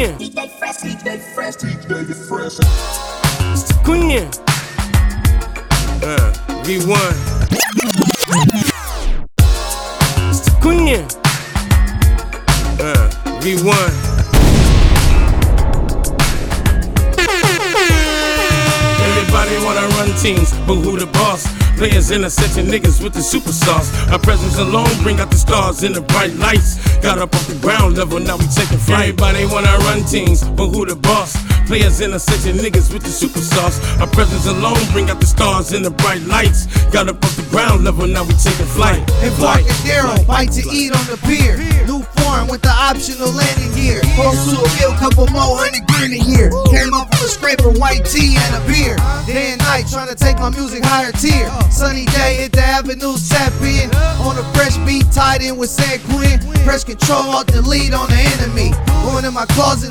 Queen. Queen. V1. Queen. V1. Everybody wanna run teams, but who the boss? Players in a section, niggas with the super sauce. Our presence alone bring out the stars in the bright lights. Got up off the ground level, now we taking flight. Everybody wanna run teams, but who the boss? Players in a section, niggas with the super sauce. Our presence alone bring out the stars in the bright lights. Got up off the ground level, now we taking flight. Embarcadero, bite to eat on the pier. New foreign with the optional landing gear. Close to a bill, couple more $100,000 a year. Came up with a scraper, white tee and a beer. Day and night trying to take my music higher tier. Sunny day, hit the avenue, tap in. On a fresh beat, tied in with San Quinn. Press control, alt delete on the enemy. Going in my closet